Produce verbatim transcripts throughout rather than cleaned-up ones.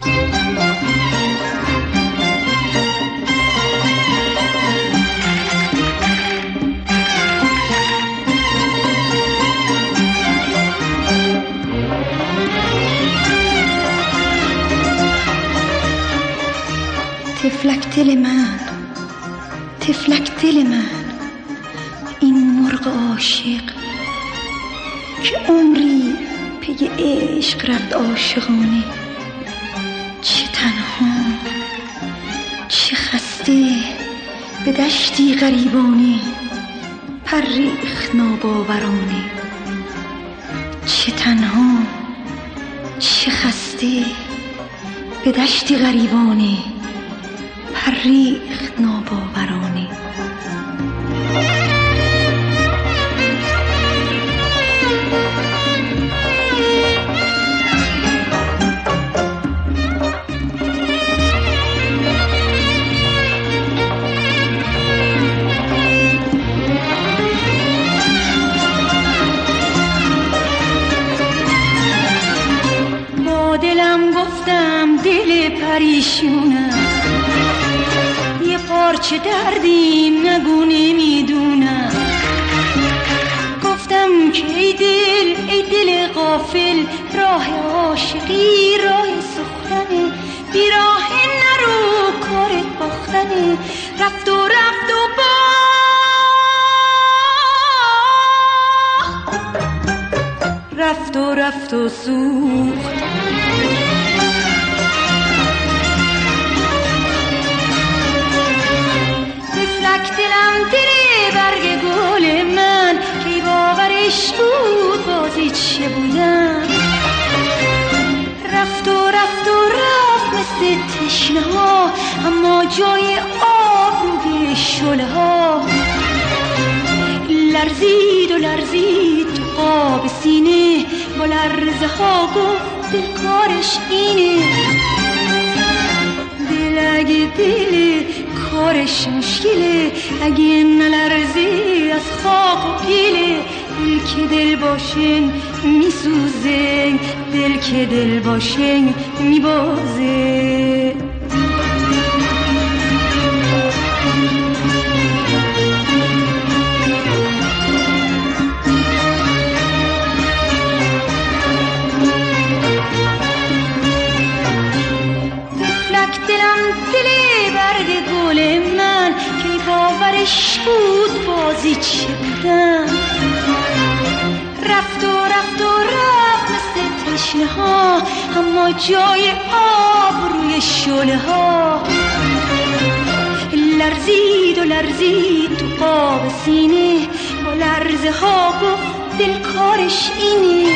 تفلک دل من، تفلک دل من، این مرغ عاشق که عمری پی عشق رفت عاشقانه. چه تنها، چه خسته به دشتی غریبانه، پر ریخت ناباورانه. چه تنها، چه خسته به دشتی غریبانه، پر ریخت ناباورانه. با دلم گفتم دل پریشونم، یه پارچه دردیم نگو نمیدونم. گفتم که ای دل، ای دل غافل، راه عاشقی راه سوختنه، بی راه نرو کارت باختنه. رفت و رفت و باخت، رفت و رفت و سوخت. دلم دل برگ گل من که باورش بود بازی چه بودم. رفت و رفت و رفت مثل تشنه ها، اما جای آب روی شله ها. لرزید و لرزید تو قاب سینه، با لرزه ها گفت دل کارش اینه. دل اگه دل کارش مشکله، اگه نلرزی از خاک و گله. دل که دل باشن میسوزه، دل که دل باشن میبازه. تفلک دلم دل برگ گل من که باورش بود بازی چه بودم. رفت و رفت و رفت مثل تشنه ها، اما جای آب روی شله ها. لرزید و لرزید تو قاب سینه، با لرزه ها گفت دل کارش اینه.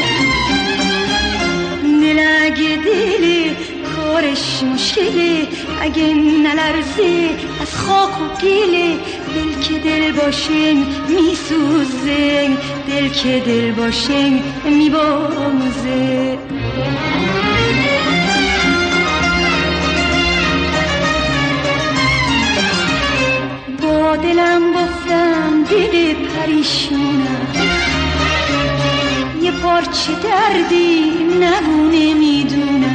دل اگه دل کارش مشکله، اگه نلرزه از خاک و گله. دل که دل باشن میسوزه، دل که دل باشن میبازه. با دلم گفتم دل پریشونم، یه پارچه دردی نگو نمیدونم.